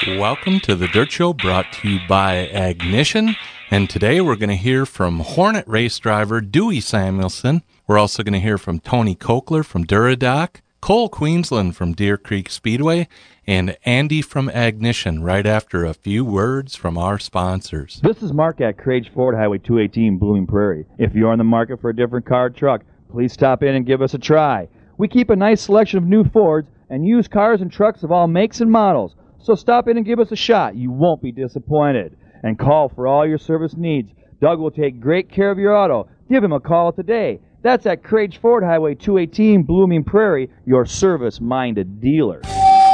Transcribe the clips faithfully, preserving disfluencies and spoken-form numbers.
Welcome to the Dirt Show, brought to you by Agnition. And today we're going to hear from Hornet race driver Dewey Samuelson. We're also going to hear from Tony Kokler from Duradoc, Cole Queensland from Deer Creek Speedway, and Andy from Agnition, right after a few words from our sponsors. This is Mark at Crage Ford, Highway two eighteen, Blooming Prairie. If you're on the market for a different car or truck, please stop in and give us a try. We keep a nice selection of new Fords and used cars and trucks of all makes and models. So stop in and give us a shot. You won't be disappointed. And call for all your service needs. Doug will take great care of your auto. Give him a call today. That's at Crage Ford, Highway two eighteen, Blooming Prairie, your service-minded dealer.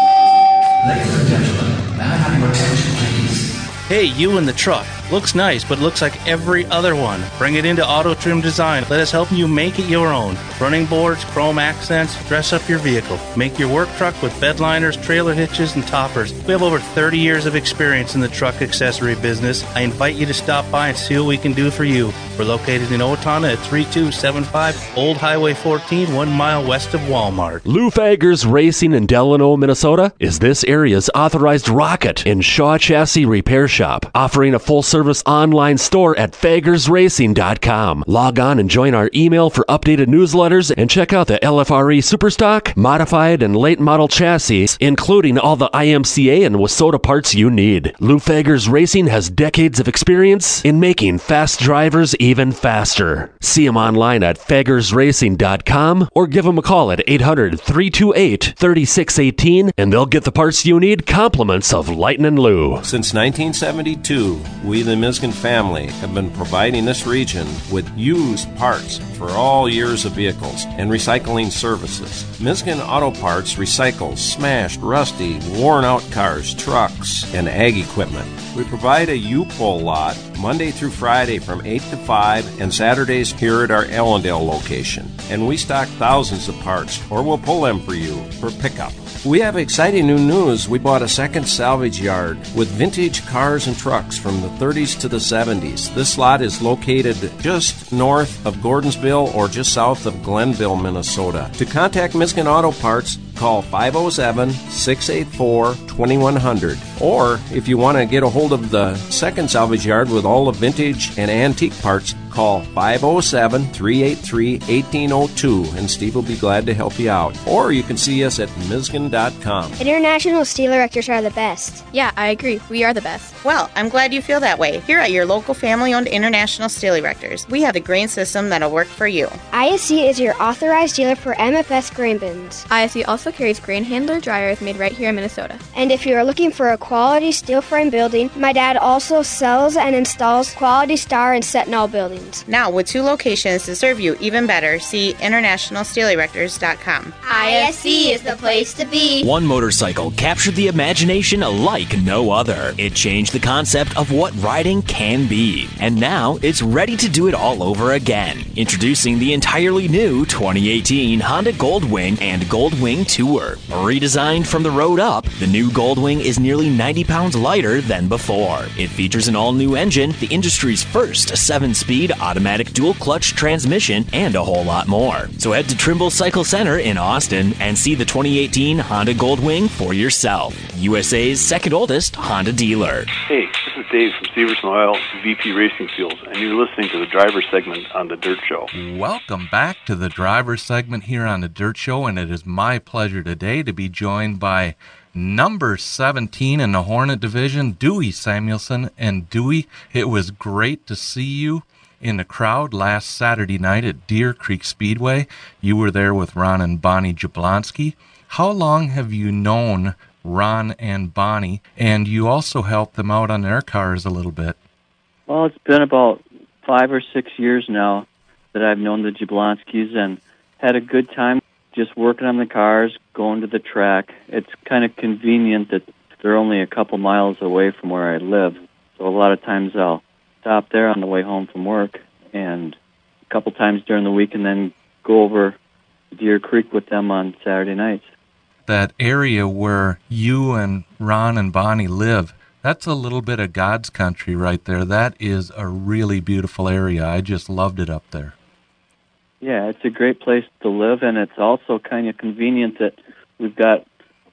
Ladies and gentlemen, may I have your attention, please? Hey, you in the truck. Looks nice, but looks like every other one. Bring it into Auto Trim Design. Let us help you make it your own. Running boards, chrome accents, dress up your vehicle. Make your work truck with bed liners, trailer hitches, and toppers. We have over thirty years of experience in the truck accessory business. I invite you to stop by and see what we can do for you. We're located in Owatonna at thirty-two seventy-five Old Highway fourteen, one mile west of Walmart. Lou Fagers Racing in Delano, Minnesota is this area's authorized rocket and Shaw Chassis Repair Shop, offering a full-service online store at fagers racing dot com. Log on and join our email for updated newsletters and check out the L F R E Superstock, modified, and late model chassis, including all the I M C A and Wasota parts you need. Lou Fagers Racing has decades of experience in making fast drivers even faster. See them online at fagers racing dot com or give them a call at eight hundred, three two eight, three six one eight and they'll get the parts you need, compliments of Lightnin' Lou. Since nineteen seventy-two, we the Miskin family have been providing this region with used parts for all years of vehicles and recycling services. Miskin Auto Parts recycles smashed, rusty, worn-out cars, trucks, and ag equipment. We provide a U-Pull lot Monday through Friday from eight to five and Saturdays here at our Allendale location. And we stock thousands of parts, or we'll pull them for you for pickup. We have exciting new news. We bought a second salvage yard with vintage cars and trucks from the thirties to the seventies. This lot is located just north of Gordonsville or just south of Glenville, Minnesota. To contact Miskin Auto Parts, call five oh seven, six eight four, two one zero zero. Or if you want to get a hold of the second salvage yard with all the vintage and antique parts, call five oh seven, three eight three, one eight zero two and Steve will be glad to help you out. Or you can see us at miskin dot com. International Steel Erectors are the best. Yeah, I agree. We are the best. Well, I'm glad you feel that way. Here at your local family-owned International Steel Erectors, we have the grain system that'll work for you. I S C is your authorized dealer for M F S grain bins. I S C also carries grain handler dryers made right here in Minnesota. And if you are looking for a quality steel frame building, my dad also sells and installs Quality Star and Sentinel buildings. Now, with two locations to serve you even better, see international steel erectors dot com. I S C is the place to be. One motorcycle captured the imagination like no other. It changed the concept of what riding can be. And now it's ready to do it all over again. Introducing the entirely new twenty eighteen Honda Goldwing and Goldwing Tour. Redesigned from the road up, the new Goldwing is nearly ninety pounds lighter than before. It features an all-new engine, the industry's first seven-speed automatic dual-clutch transmission, and a whole lot more. So head to Trimble Cycle Center in Austin and see the twenty eighteen Honda Goldwing for yourself. U S A's second oldest Honda dealer. Hey, this is Dave from Severson Oil, V P Racing Fuels, and you're listening to the driver segment on The Dirt Show. Welcome back to the driver segment here on The Dirt Show, and it is my pleasure today to be joined by number seventeen in the Hornet division, Dewey Samuelson. And Dewey, it was great to see you in the crowd last Saturday night at Deer Creek Speedway. You were there with Ron and Bonnie Jablonski. How long have you known Ron and Bonnie, and you also helped them out on their cars a little bit? Well, it's been about five or six years now that I've known the Jablonskis and had a good time just working on the cars, going to the track. It's kind of convenient that they're only a couple miles away from where I live, so a lot of times I'll stop there on the way home from work and a couple times during the week and then go over Deer Creek with them on Saturday nights. That area where you and Ron and Bonnie live, that's a little bit of God's country right there. That is a really beautiful area. I just loved it up there. Yeah, it's a great place to live, and it's also kind of convenient that we've got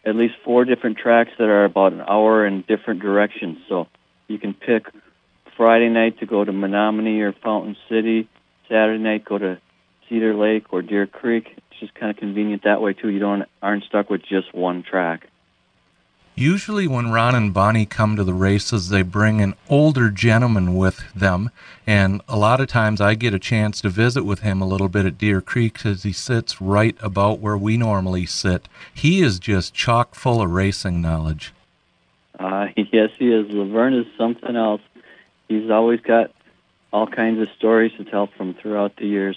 at least four different tracks that are about an hour in different directions. So you can pick Friday night to go to Menominee or Fountain City, Saturday night go to Cedar Lake or Deer Creek. It's just kind of convenient that way, too. You don't aren't stuck with just one track. Usually when Ron and Bonnie come to the races, they bring an older gentleman with them, and a lot of times I get a chance to visit with him a little bit at Deer Creek because he sits right about where we normally sit. He is just chock full of racing knowledge. Uh, yes, he is. Laverne is something else. He's always got all kinds of stories to tell from throughout the years.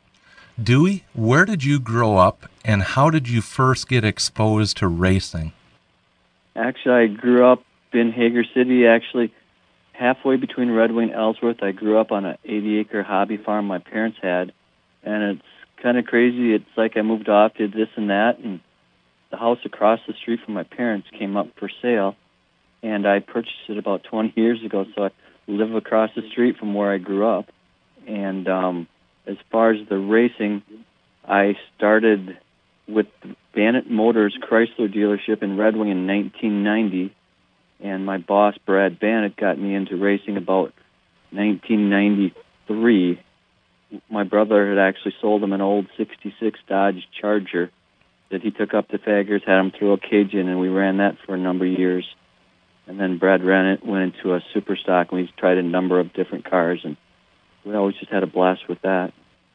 Dewey, where did you grow up, and how did you first get exposed to racing? Actually, I grew up in Hager City, actually halfway between Red Wing and Ellsworth. I grew up on an eighty-acre hobby farm my parents had, and it's kind of crazy. It's like I moved off, did this and that, and the house across the street from my parents came up for sale, and I purchased it about twenty years ago, so I live across the street from where I grew up. And um, as far as the racing, I started with Bannock Motors Chrysler dealership in Red Wing in nineteen ninety, and my boss, Brad Bannock, got me into racing about nineteen ninety-three. My brother had actually sold him an old sixty-six Dodge Charger that he took up to Faggers, had him throw a cage in, and we ran that for a number of years. And then Brad ran it, went into a super stock, and we tried a number of different cars, and we always just had a blast with that.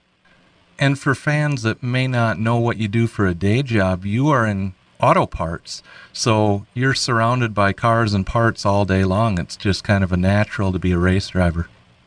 And for fans that may not know what you do for a day job, you are in auto parts, so you're surrounded by cars and parts all day long. It's just kind of a natural to be a race driver.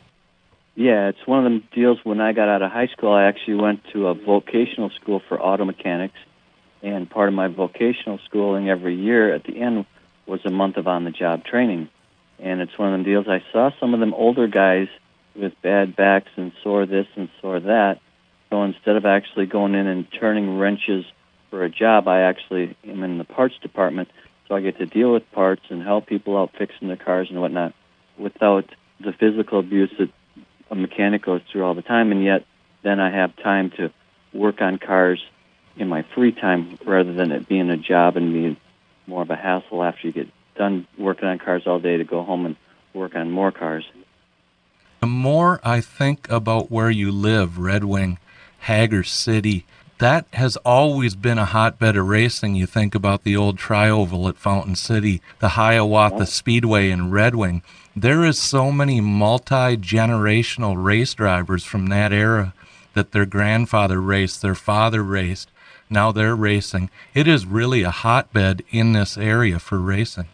Yeah, it's one of them deals. When I got out of high school, I actually went to a vocational school for auto mechanics, and part of my vocational schooling every year at the end was a month of on-the-job training. And it's one of them deals. I saw some of them older guys with bad backs and sore this and sore that. So instead of actually going in and turning wrenches for a job, I actually am in the parts department. So I get to deal with parts and help people out fixing their cars and whatnot without the physical abuse that a mechanic goes through all the time. And yet then I have time to work on cars in my free time rather than it being a job and being more of a hassle after you get done working on cars all day to go home and work on more cars. The more I think about where you live, Red Wing, Hager City, that has always been a hotbed of racing. You think about the old Tri-Oval at Fountain City, the Hiawatha oh. Speedway in Red Wing. There is so many multi-generational race drivers from that era that their grandfather raced, their father raced, now they're racing. It is really a hotbed in this area for racing.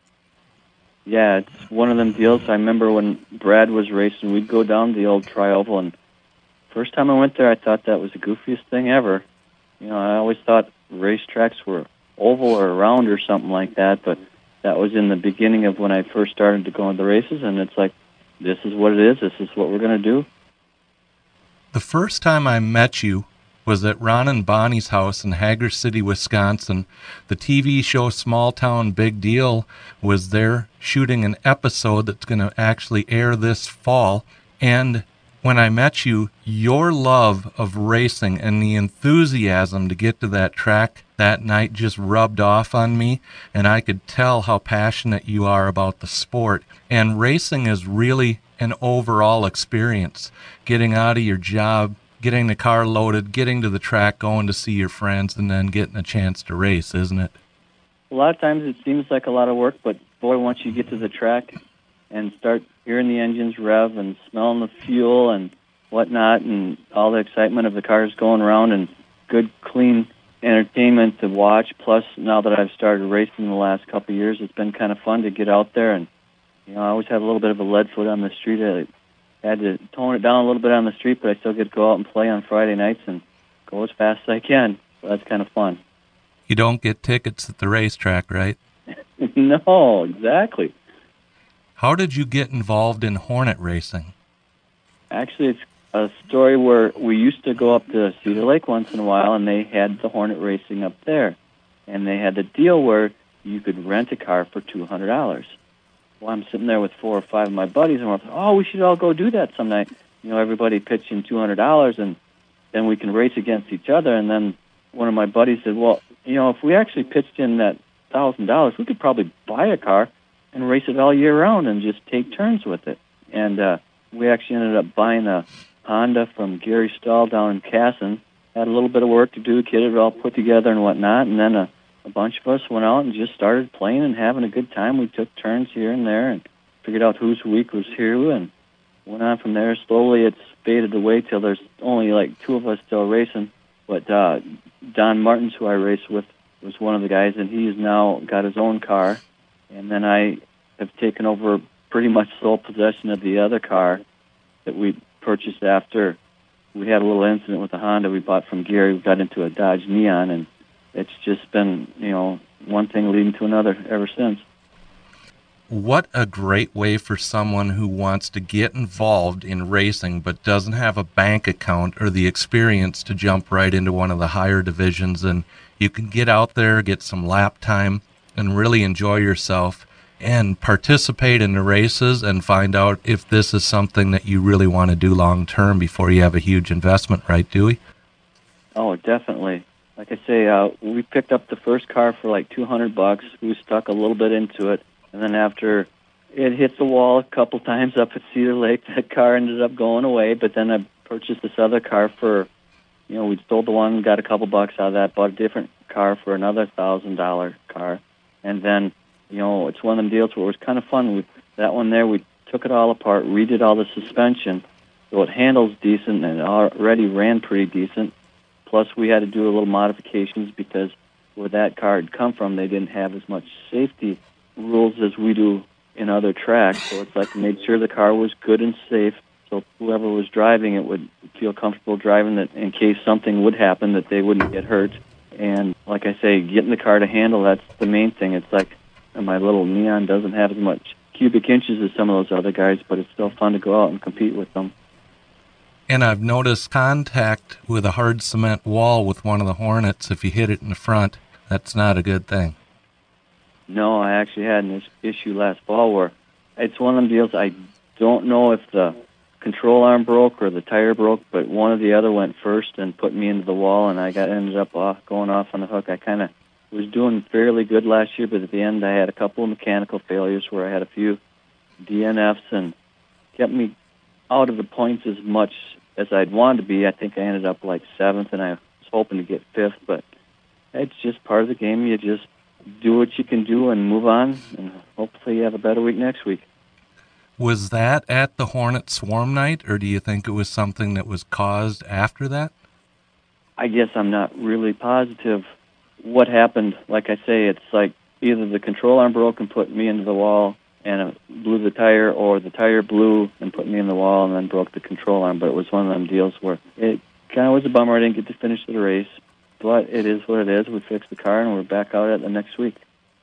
Yeah, it's one of them deals. I remember when Brad was racing, we'd go down the old Tri-Oval, and first time I went there, I thought that was the goofiest thing ever. You know, I always thought racetracks were oval or round or something like that, but that was in the beginning of when I first started to go into the races, and it's like, this is what it is, this is what we're going to do. The first time I met you was at Ron and Bonnie's house in Hager City, Wisconsin. The T V show Small Town Big Deal was there shooting an episode that's going to actually air this fall, and when I met you, your love of racing and the enthusiasm to get to that track that night just rubbed off on me, and I could tell how passionate you are about the sport. And racing is really an overall experience. Getting out of your job, getting the car loaded, getting to the track, going to see your friends, and then getting a chance to race, isn't it? A lot of times it seems like a lot of work, but boy, once you get to the track and start hearing the engines rev and smelling the fuel and whatnot and all the excitement of the cars going around and good, clean entertainment to watch. Plus, now that I've started racing the last couple of years, it's been kind of fun to get out there. And, you know, I always have a little bit of a lead foot on the street. I had to tone it down a little bit on the street, but I still get to go out and play on Friday nights and go as fast as I can. So that's kind of fun. You don't get tickets at the racetrack, right? No, exactly. How did you get involved in Hornet racing? Actually, it's a story where we used to go up to Cedar Lake once in a while, and they had the Hornet racing up there. And they had the deal where you could rent a car for two hundred dollars. Well, I'm sitting there with four or five of my buddies, and we're like, oh, we should all go do that some night. You know, everybody pitched in two hundred dollars, and then we can race against each other. And then one of my buddies said, well, you know, if we actually pitched in that one thousand dollars, we could probably buy a car and race it all year round and just take turns with it. And uh, we actually ended up buying a Honda from Gary Stahl down in Casson. Had a little bit of work to do, get it all put together and whatnot, and then a, a bunch of us went out and just started playing and having a good time. We took turns here and there and figured out whose week was who, and went on from there. Slowly it's faded away till there's only like two of us still racing. But uh, Don Martins, who I race with, was one of the guys, and he's now got his own car. And then I have taken over pretty much sole possession of the other car that we purchased after we had a little incident with the Honda we bought from Gary. We got into a Dodge Neon, and it's just been, you know, one thing leading to another ever since. What a great way for someone who wants to get involved in racing but doesn't have a bank account or the experience to jump right into one of the higher divisions, and you can get out there, get some lap time, and really enjoy yourself and participate in the races and find out if this is something that you really want to do long term before you have a huge investment, right, Dewey? Oh, definitely. Like I say, uh, we picked up the first car for like two hundred bucks. We stuck a little bit into it, and then after it hit the wall a couple times up at Cedar Lake, that car ended up going away. But then I purchased this other car for, you know, we sold the one, got a couple bucks out of that, bought a different car for another thousand dollar car, and then, you know, it's one of them deals where it was kind of fun. We, that one there, we took it all apart, redid all the suspension, so it handles decent and it already ran pretty decent. Plus, we had to do a little modifications because where that car had come from, they didn't have as much safety rules as we do in other tracks. So it's like made sure the car was good and safe, so whoever was driving it would feel comfortable driving it in case something would happen, that they wouldn't get hurt. And like I say, getting the car to handle, that's the main thing. It's like, and my little Neon doesn't have as much cubic inches as some of those other guys, but it's still fun to go out and compete with them. And I've noticed contact with a hard cement wall with one of the Hornets, if you hit it in the front, that's not a good thing. No, I actually had an issue last fall where it's one of them deals, I don't know if the control arm broke or the tire broke, but one or the other went first and put me into the wall, and I got ended up off, going off on the hook. I kind of was doing fairly good last year, but at the end I had a couple of mechanical failures where I had a few D N Fs and kept me out of the points as much as I'd wanted to be. I think I ended up like seventh, and I was hoping to get fifth, but it's just part of the game. You just do what you can do and move on, and hopefully you have a better week next week. Was that at the Hornet Swarm Night, or do you think it was something that was caused after that? I guess I'm not really positive what happened. Like I say, it's like either the control arm broke and put me into the wall and it blew the tire, or the tire blew and put me in the wall and then broke the control arm. But it was one of them deals where it kind of was a bummer I didn't get to finish the race. But it is what it is. We fixed the car and we're back out at the next week.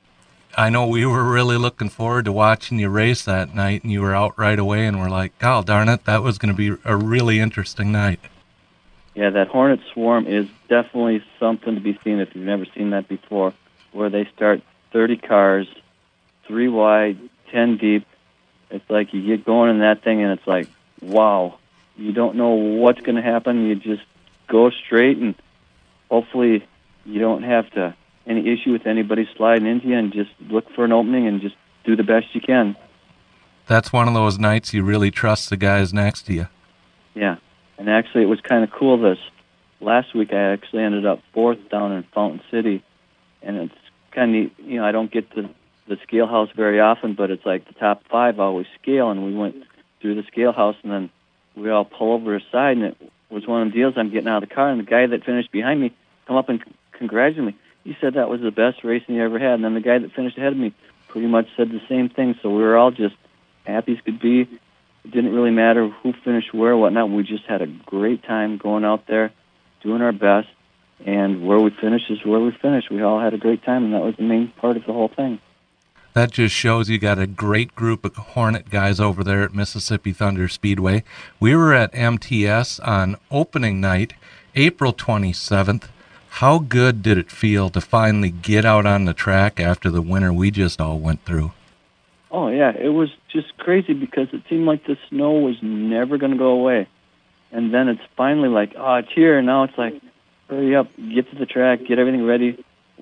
I know we were really looking forward to watching you race that night, and you were out right away, and we're like, oh, darn it, that was going to be a really interesting night. Yeah, that Hornet Swarm is definitely something to be seen if you've never seen that before, where they start thirty cars, three wide, ten deep. It's like you get going in that thing, and it's like, wow, you don't know what's going to happen. You just go straight, and hopefully you don't have to any issue with anybody sliding into you, and just look for an opening and just do the best you can. That's one of those nights you really trust the guys next to you. Yeah. And actually, it was kind of cool. This last week, I actually ended up fourth down in Fountain City, and it's kind of, you know, I don't get to the scale house very often, but it's like the top five always scale, and we went through the scale house, and then we all pull over to the side, and it was one of the deals. I'm getting out of the car, and the guy that finished behind me come up and c- congratulate me. He said that was the best racing he ever had, and then the guy that finished ahead of me pretty much said the same thing. So we were all just happy as could be. It didn't really matter who finished where or whatnot. We just had a great time going out there, doing our best, and where we finished is where we finished. We all had a great time, and that was the main part of the whole thing. That just shows you got a great group of Hornet guys over there at Mississippi Thunder Speedway. We were at M T S on opening night, April twenty-seventh. How good did it feel to finally get out on the track after the winter we just all went through? Oh, yeah, it was just crazy because it seemed like the snow was never going to go away. And then it's finally like, oh, it's here, and now it's like, hurry up, get to the track, get everything ready.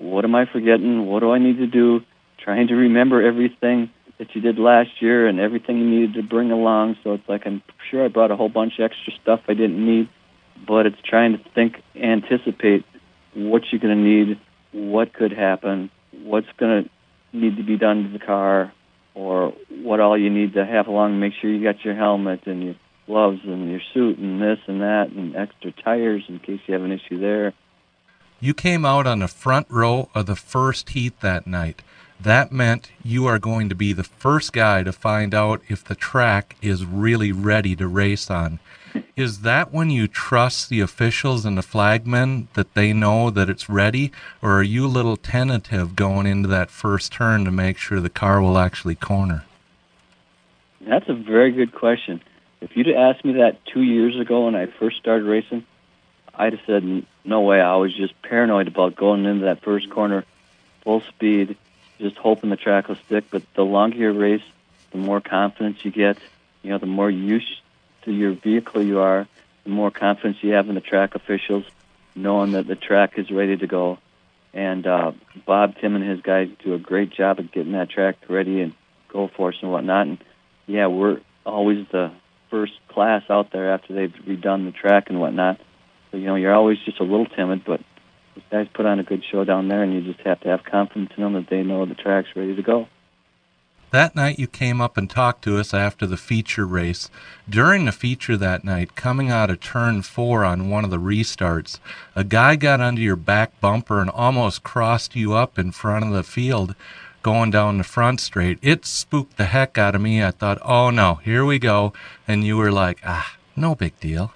what am I forgetting? What do I need to do? Trying to remember everything that you did last year and everything you needed to bring along. So it's like I'm sure I brought a whole bunch of extra stuff I didn't need, but it's trying to think, anticipate what you're going to need, what could happen, what's going to need to be done to the car, or what all you need to have along. Make sure you got your helmet and your gloves and your suit and this and that and extra tires in case you have an issue there. You came out on the front row of the first heat that night. That meant you are going to be the first guy to find out if the track is really ready to race on. Is that when you trust the officials and the flagmen that they know that it's ready, or are you a little tentative going into that first turn to make sure the car will actually corner? That's a very good question. If you'd have asked me that two years ago when I first started racing, I'd have said, no way. I was just paranoid about going into that first corner full speed, just hoping the track will stick. But the longer you race, the more confidence you get. You know, the more used to your vehicle you are, the more confidence you have in the track officials, knowing that the track is ready to go. And uh, Bob, Tim, and his guys do a great job of getting that track ready and go force and whatnot. And, yeah, we're always the first class out there after they've redone the track and whatnot. So, you know, you're always just a little timid, but these guys put on a good show down there, and you just have to have confidence in them that they know the track's ready to go. That night you came up and talked to us after the feature race. During the feature that night, coming out of turn four on one of the restarts, a guy got under your back bumper and almost crossed you up in front of the field going down the front straight. It spooked the heck out of me. I thought, oh no, here we go. And you were like, ah, no big deal.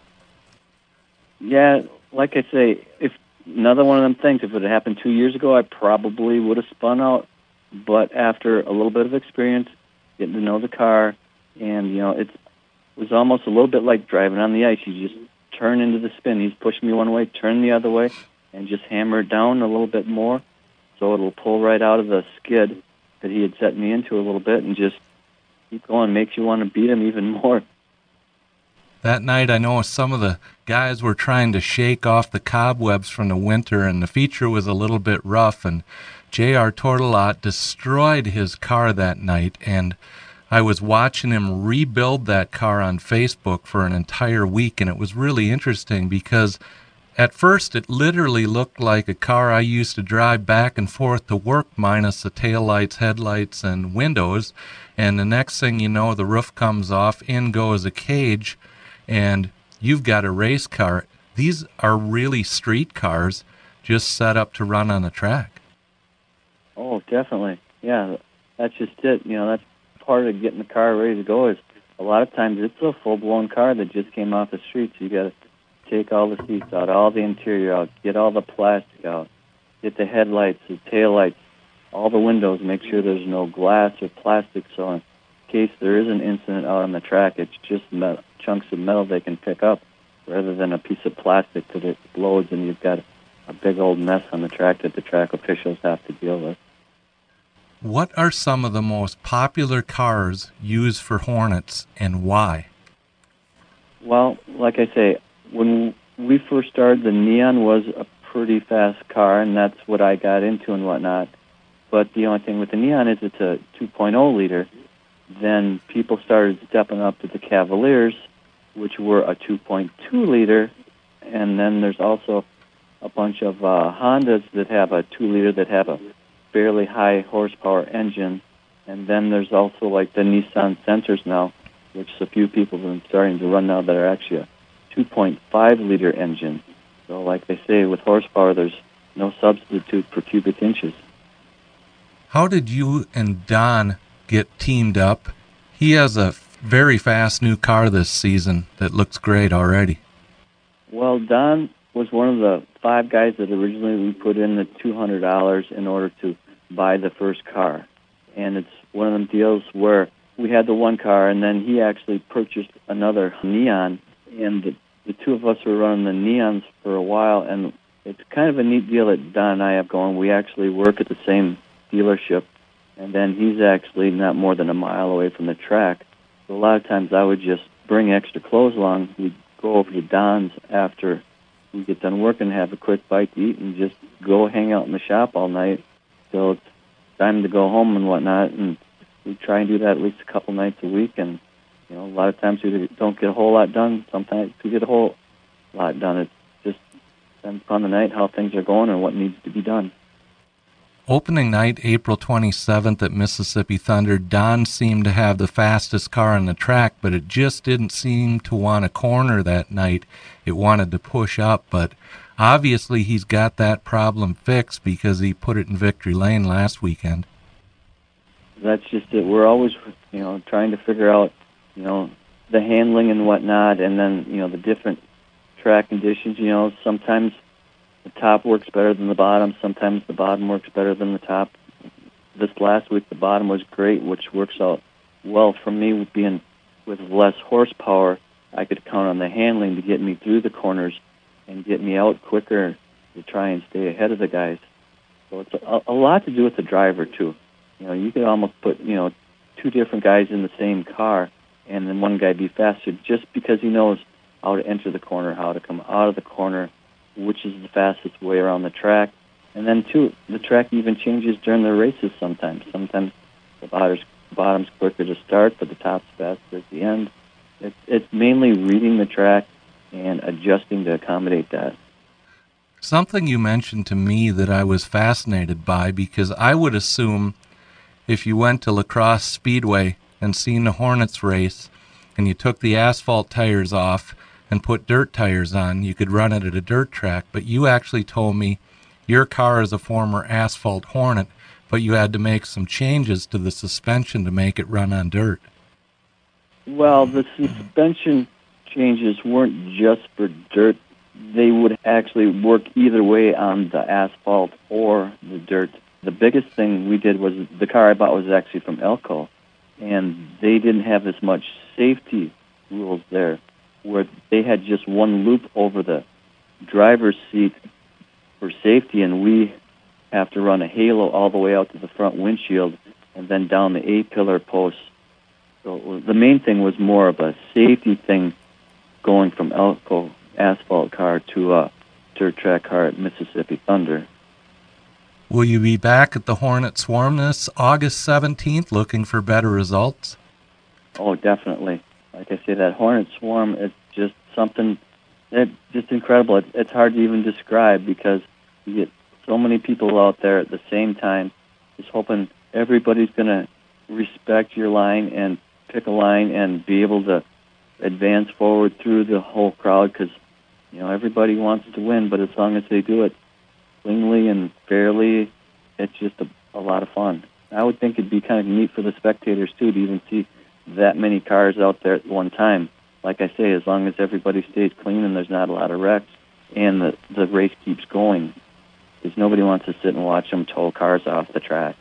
Yeah, like I say, if another one of them things, if it had happened two years ago, I probably would have spun out. But after a little bit of experience, getting to know the car, and, you know, it was almost a little bit like driving on the ice. You just turn into the spin. He's pushing me one way, turn the other way, and just hammer it down a little bit more so it'll pull right out of the skid that he had set me into a little bit and just keep going. Makes you want to beat him even more. That night, I know some of the guys were trying to shake off the cobwebs from the winter, and the feature was a little bit rough, and J R Tortolot destroyed his car that night, and I was watching him rebuild that car on Facebook for an entire week, and it was really interesting because at first it literally looked like a car I used to drive back and forth to work minus the taillights, headlights, and windows, and the next thing you know, the roof comes off, in goes a cage, and you've got a race car. These are really street cars just set up to run on the track. Oh, definitely. Yeah, that's just it. You know, that's part of getting the car ready to go is a lot of times it's a full-blown car that just came off the street, so you got to take all the seats out, all the interior out, get all the plastic out, get the headlights, the taillights, all the windows, make sure there's no glass or plastic, so in case there is an incident out on the track, it's just metal, chunks of metal they can pick up rather than a piece of plastic that explodes and you've got a big old mess on the track that the track officials have to deal with. What are some of the most popular cars used for Hornets and why? Well, like I say, when we first started, the Neon was a pretty fast car, and that's what I got into and whatnot. But the only thing with the Neon is it's a two point oh liter. Then people started stepping up to the Cavaliers, which were a two point two liter, and then there's also a bunch of uh, Hondas that have a two liter that have a fairly high horsepower engine, and then there's also like the Nissan Sentras now, which a few people have been starting to run now that are actually a two point five liter engine. So like they say, with horsepower, there's no substitute for cubic inches. How did you and Don get teamed up? He has a very fast new car this season that looks great already. Well, Don was one of the five guys that originally we put in the two hundred dollars in order to buy the first car. And it's one of them deals where we had the one car, and then he actually purchased another Neon, and the, the two of us were running the Neons for a while, and it's kind of a neat deal that Don and I have going. We actually work at the same dealership, and then he's actually not more than a mile away from the track. So a lot of times I would just bring extra clothes along. We'd go over to Don's after we get done working, have a quick bite to eat, and just go hang out in the shop all night till it's time to go home and whatnot. And we try and do that at least a couple nights a week. And you know, a lot of times we don't get a whole lot done. Sometimes we get a whole lot done. It's just depends upon the night, how things are going, and what needs to be done. Opening night, April twenty-seventh at Mississippi Thunder, Don seemed to have the fastest car on the track, but it just didn't seem to want a corner that night. It wanted to push up, but obviously he's got that problem fixed because he put it in victory lane last weekend. That's just it. We're always, you know, trying to figure out, you know, the handling and whatnot, and then, you know, the different track conditions. You know, sometimes the top works better than the bottom. Sometimes the bottom works better than the top. This last week, the bottom was great, which works out well for me. With being with less horsepower, I could count on the handling to get me through the corners and get me out quicker to try and stay ahead of the guys. So it's a, a lot to do with the driver, too. You know, you could almost put, you know, two different guys in the same car and then one guy be faster just because he knows how to enter the corner, how to come out of the corner, which is the fastest way around the track. And then, too, the track even changes during the races sometimes. Sometimes the bottom's, bottom's quicker to start, but the top's faster at the end. It's, it's mainly reading the track and adjusting to accommodate that. Something you mentioned to me that I was fascinated by, because I would assume if you went to La Crosse Speedway and seen the Hornets race and you took the asphalt tires off and put dirt tires on, you could run it at a dirt track. But you actually told me your car is a former asphalt Hornet, but you had to make some changes to the suspension to make it run on dirt. Well, the suspension changes weren't just for dirt. They would actually work either way on the asphalt or the dirt. The biggest thing we did was the car I bought was actually from Elko, and they didn't have as much safety rules there, where they had just one loop over the driver's seat for safety, and we have to run a halo all the way out to the front windshield and then down the A-pillar post. So the main thing was more of a safety thing going from Elko asphalt car to a dirt track car at Mississippi Thunder. Will you be back at the Hornet Swarm this August seventeenth looking for better results? Oh, definitely. Like I say, that Hornet Swarm is just something that's just incredible. It, it's hard to even describe because you get so many people out there at the same time, just hoping everybody's going to respect your line and pick a line and be able to advance forward through the whole crowd because, you know, everybody wants to win, but as long as they do it cleanly and fairly, it's just a, a lot of fun. I would think it'd be kind of neat for the spectators, too, to even see that many cars out there at one time. Like I say, as long as everybody stays clean and there's not a lot of wrecks and the, the race keeps going, because nobody wants to sit and watch them tow cars off the track.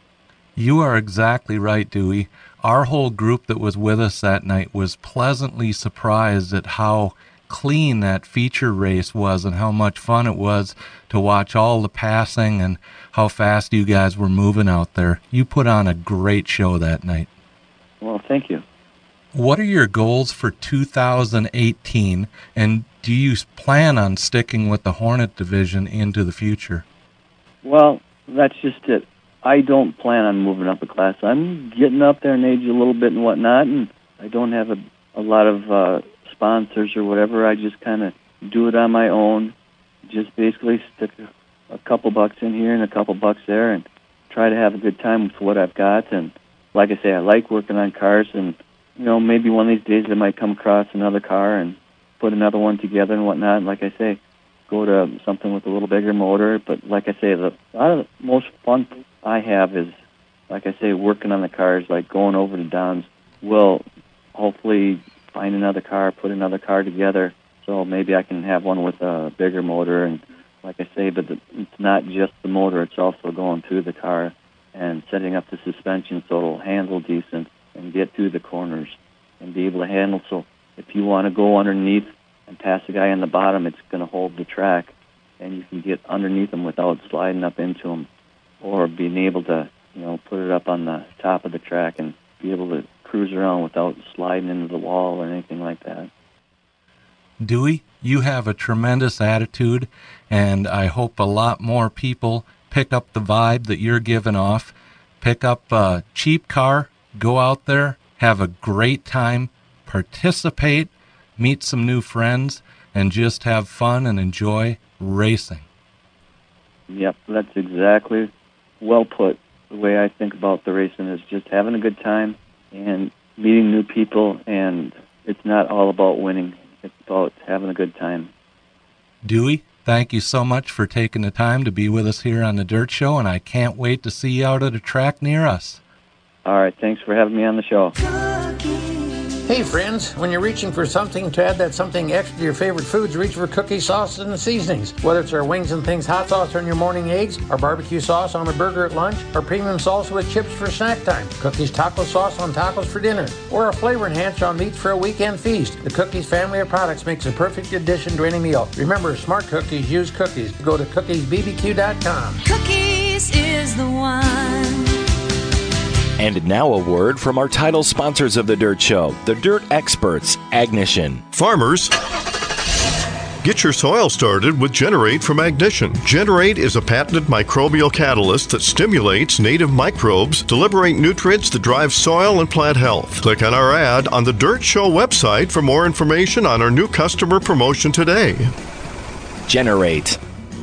You are exactly right, Dewey. Our whole group that was with us that night was pleasantly surprised at how clean that feature race was and how much fun it was to watch all the passing and how fast you guys were moving out there. You put on a great show that night. Well, thank you. What are your goals for two thousand eighteen, and do you plan on sticking with the Hornet division into the future? Well, that's just it. I don't plan on moving up a class. I'm getting up there in age a little bit and whatnot, and I don't have a, a lot of uh, sponsors or whatever. I just kind of do it on my own, just basically stick a, a couple bucks in here and a couple bucks there and try to have a good time with what I've got. And like I say, I like working on cars, and you know, maybe one of these days I might come across another car and put another one together and whatnot. And like I say, go to something with a little bigger motor. But like I say, the, a lot of the most fun I have is, like I say, working on the cars, like going over to Don's. We'll hopefully find another car, put another car together, so maybe I can have one with a bigger motor. And like I say, but the, it's not just the motor, it's also going through the car and setting up the suspension so it'll handle decent and get through the corners and be able to handle. So if you want to go underneath and pass a guy on the bottom, it's going to hold the track, and you can get underneath him without sliding up into him, or being able to, you know, put it up on the top of the track and be able to cruise around without sliding into the wall or anything like that. Dewey, you have a tremendous attitude, and I hope a lot more people pick up the vibe that you're giving off. Pick up a cheap car, go out there, have a great time, participate, meet some new friends, and just have fun and enjoy racing. Yep, that's exactly well put. The way I think about the racing is just having a good time and meeting new people, and it's not all about winning. It's about having a good time. Dewey, thank you so much for taking the time to be with us here on the Dirt Show, and I can't wait to see you out at a track near us. All right, thanks for having me on the show. Hey friends, when you're reaching for something to add that something extra to your favorite foods, reach for Cookie sauces and seasonings. Whether it's our Wings and Things hot sauce on your morning eggs, our barbecue sauce on a burger at lunch, our premium salsa with chips for snack time, Cookie's taco sauce on tacos for dinner, or our flavor enhancer on meats for a weekend feast, the Cookies family of products makes a perfect addition to any meal. Remember, smart cookies use cookies. Go to cookies b b q dot com. Cookies is the one. And now a word from our title sponsors of the Dirt Show, the Dirt Experts, Agnition. Farmers, get your soil started with Generate from Agnition. Generate is a patented microbial catalyst that stimulates native microbes to liberate nutrients that drive soil and plant health. Click on our ad on the Dirt Show website for more information on our new customer promotion today. Generate.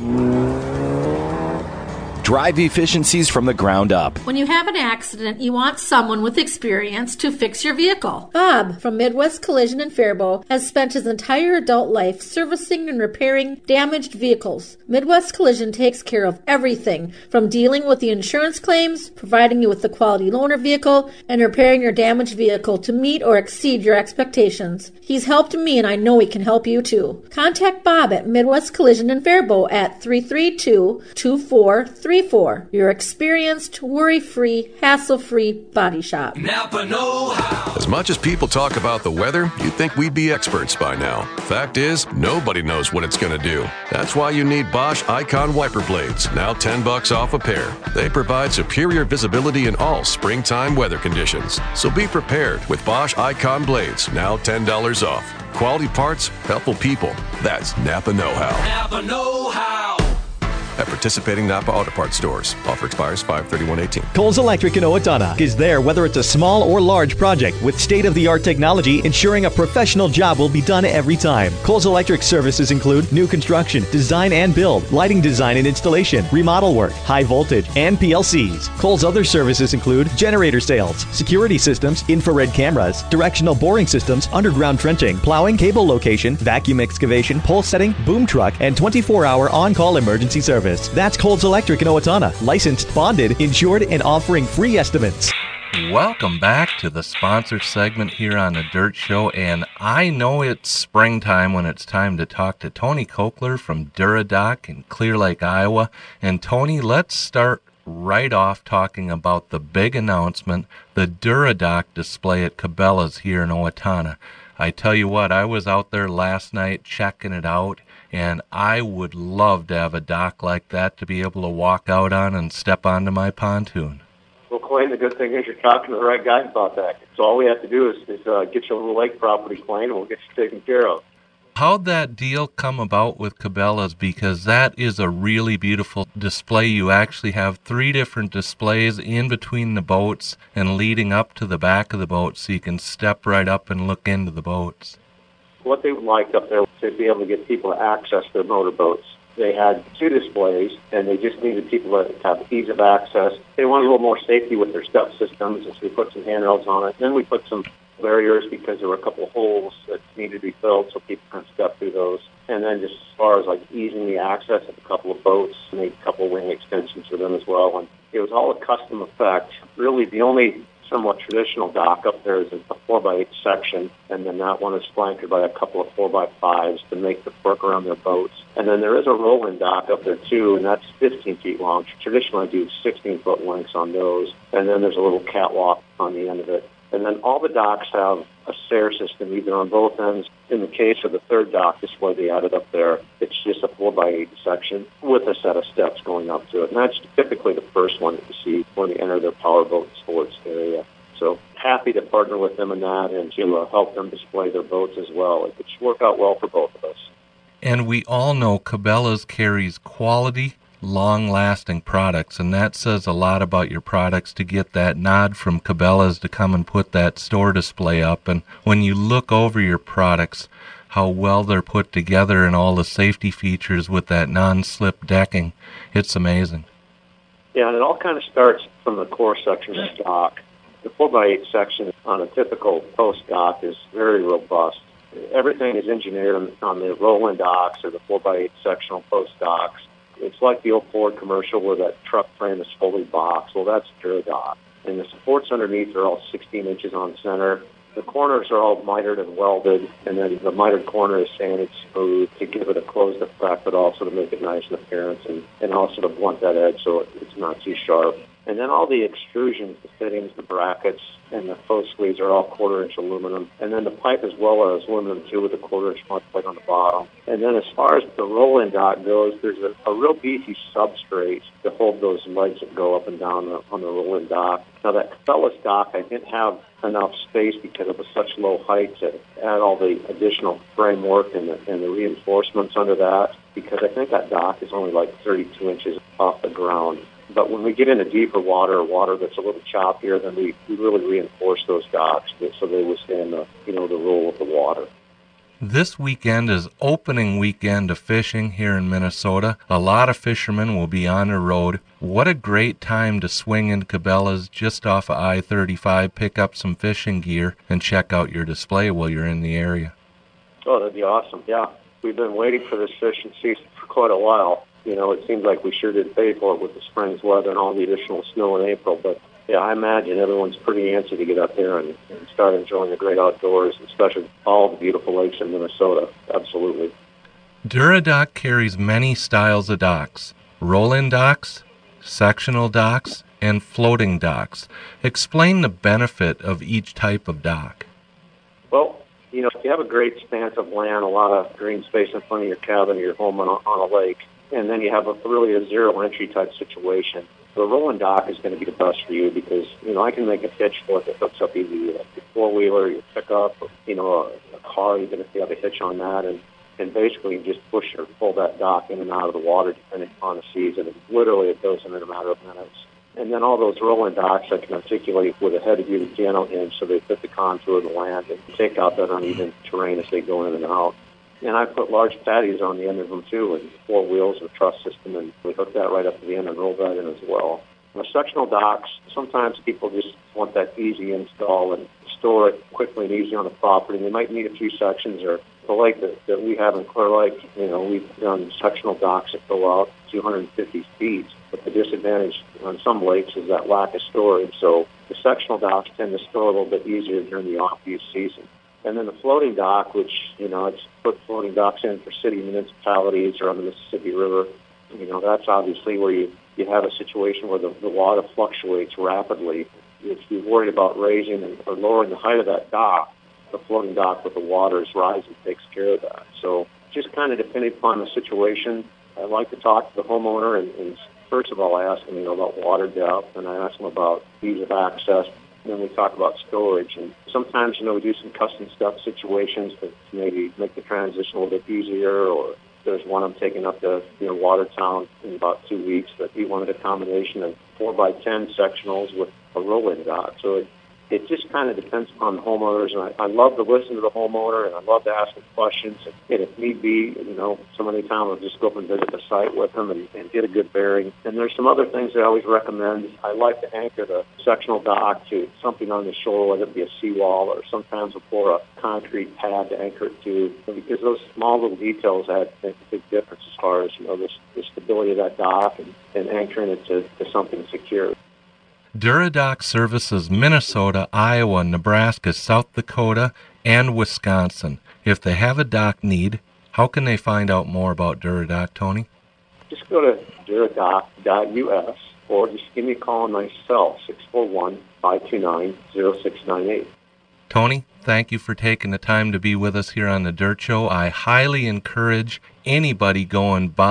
Drive efficiencies from the ground up. When you have an accident, you want someone with experience to fix your vehicle. Bob from Midwest Collision in Faribault has spent his entire adult life servicing and repairing damaged vehicles. Midwest Collision takes care of everything from dealing with the insurance claims, providing you with the quality loaner vehicle, and repairing your damaged vehicle to meet or exceed your expectations. He's helped me, and I know he can help you too. Contact Bob at Midwest Collision in Faribault at three three two, two four three four. Your experienced, worry-free, hassle-free body shop. Napa know-how. As much as people talk about the weather, you'd think we'd be experts by now. Fact is, nobody knows what it's going to do. That's why you need Bosch Icon wiper blades, now ten bucks off a pair. They provide superior visibility in all springtime weather conditions. So be prepared with Bosch Icon blades, now ten dollars off. Quality parts, helpful people. That's Napa know-how. Napa know-how. At participating Napa Auto Parts stores. Offer expires five thirty-one eighteen. Coles Electric in Owatonna is there whether it's a small or large project with state-of-the-art technology ensuring a professional job will be done every time. Coles Electric services include new construction, design and build, lighting design and installation, remodel work, high voltage, and P L Cs. Coles other services include generator sales, security systems, infrared cameras, directional boring systems, underground trenching, plowing, cable location, vacuum excavation, pole setting, boom truck, and twenty-four hour on-call emergency service. That's Coles Electric in Owatonna, licensed, bonded, insured, and offering free estimates. Welcome back to the sponsor segment here on the Dirt Show, and I know it's springtime when it's time to talk to Tony Kokler from Duradoc in Clear Lake, Iowa. And Tony, let's start right off talking about the big announcement, the Duradoc display at Cabela's here in Owatonna. I tell you what, I was out there last night checking it out, and I would love to have a dock like that to be able to walk out on and step onto my pontoon. Well, Clay, the good thing is you're talking to the right guy about that. So all we have to do is, is uh, get you a little lake property claim, and we'll get you taken care of. How'd that deal come about with Cabela's? Because that is a really beautiful display. You actually have three different displays in between the boats and leading up to the back of the boat, so you can step right up and look into the boats. What they liked up there was to be able to get people to access their motorboats. They had two displays, and they just needed people to have ease of access. They wanted a little more safety with their step systems, and so we put some handrails on it. Then we put some barriers because there were a couple of holes that needed to be filled so people can step through those. And then just as far as like easing the access of a couple of boats, made a couple of wing extensions for them as well. And it was all a custom effect. Really, the only somewhat traditional dock up there is a four by eight section, and then that one is flanked by a couple of four by fives to make the work around their boats. And then there is a rolling dock up there too, and that's fifteen feet long. Traditionally, I do sixteen foot lengths on those, and then there's a little catwalk on the end of it. And then all the docks have a S A R system, either on both ends. In the case of the third dock display they added up there, it's just a four by eight section with a set of steps going up to it. And that's typically the first one that you see when they enter their powerboat sports area. So happy to partner with them in that and to uh, help them display their boats as well. It should work out well for both of us. And we all know Cabela's carries quality, long-lasting products, and that says a lot about your products to get that nod from Cabela's to come and put that store display up. And when you look over your products, how well they're put together and all the safety features with that non-slip decking, it's amazing. Yeah, and it all kind of starts from the core section of the dock. The four by eight section on a typical post dock is very robust. Everything is engineered on, on the rolling docks or the four by eight sectional post docks. It's like the old Ford commercial where that truck frame is fully boxed. Well, that's DuraDock. And the supports underneath are all sixteen inches on center. The corners are all mitered and welded, and then the mitered corner is sanded smooth to give it a closed effect, but also to make it nice in appearance and, and also to blunt that edge so it's not too sharp. And then all the extrusions, the fittings, the brackets, and the post sleeves are all quarter-inch aluminum. And then the pipe as well as aluminum, too, with a quarter-inch mud plate on the bottom. And then as far as the rolling dock goes, there's a, a real beefy substrate to hold those legs that go up and down the, on the rolling dock. Now, that Cabela's dock, I didn't have enough space because it was such low height to add all the additional framework and the, and the reinforcements under that, because I think that dock is only like thirty-two inches off the ground. But when we get into deeper water or water that's a little choppier, then we, we really reinforce those docks so they withstand the, you know, the roll of the water. This weekend is opening weekend of fishing here in Minnesota. A lot of fishermen will be on the road. What a great time to swing in Cabela's just off of I thirty-five, pick up some fishing gear, and check out your display while you're in the area. Oh, that'd be awesome. Yeah, we've been waiting for this fishing season for quite a while. You know, it seems like we sure did pay for it with the spring's weather and all the additional snow in April. But, yeah, I imagine everyone's pretty antsy to get up there and, and start enjoying the great outdoors, especially all the beautiful lakes in Minnesota. Absolutely. DuraDock carries many styles of docks: roll-in docks, sectional docks, and floating docks. Explain the benefit of each type of dock. Well, you know, if you have a great expanse of land, a lot of green space in front of your cabin or your home on a, on a lake, and then you have a really a zero-entry type situation, the rolling dock is going to be the best for you because, you know, I can make a hitch for it that hooks up either your four-wheeler, your pickup, or, you know, a, a car, even if you have a hitch on that, and, and basically just push or pull that dock in and out of the water depending upon the season. And literally it goes in a matter of minutes. And then all those rolling docks I can articulate with a heavy-duty piano hinge so they fit the contour of the land and take out that uneven terrain as they go in and out. And I put large patties on the end of them, too, and four wheels and a truss system, and we hook that right up to the end and roll that in as well. The sectional docks, sometimes people just want that easy install and store it quickly and easy on the property. They might need a few sections, or the lake that, that we have in Clear Lake, you know, we've done sectional docks that go out two hundred fifty feet. But the disadvantage on some lakes is that lack of storage. So the sectional docks tend to store a little bit easier during the off-use season. And then the floating dock, which, you know, it's put floating docks in for city municipalities or on the Mississippi River. You know, that's obviously where you, you have a situation where the, the water fluctuates rapidly. If you're worried about raising and, or lowering the height of that dock, the floating dock with the water is rising takes care of that. So just kind of depending upon the situation, I like to talk to the homeowner and, and first of all, I ask them, you know, about water depth, and I ask them about ease of access. Then we talk about storage, and sometimes, you know, we do some custom stuff situations to maybe make the transition a little bit easier, or there's one I'm taking up to, you know, Watertown in about two weeks that he wanted a combination of four by ten sectionals with a rolling dock. So it, it just kind of depends upon the homeowners, and I, I love to listen to the homeowner, and I love to ask them questions, and, and if need be, you know, some of the time I'll just go up and visit the site with them and, and get a good bearing. And there's some other things I always recommend. I like to anchor the sectional dock to something on the shore, whether it be a seawall, or sometimes we'll pour a concrete pad to anchor it to, because those small little details add make a big difference as far as, you know, this, the stability of that dock and, and anchoring it to, to something secure. DuraDock services Minnesota, Iowa, Nebraska, South Dakota, and Wisconsin. If they have a dock need, how can they find out more about DuraDock, Tony? Just go to duradock dot U S or just give me a call on my cell, six four one, five two nine, zero six nine eight. Tony, thank you for taking the time to be with us here on The Dirt Show. I highly encourage anybody going by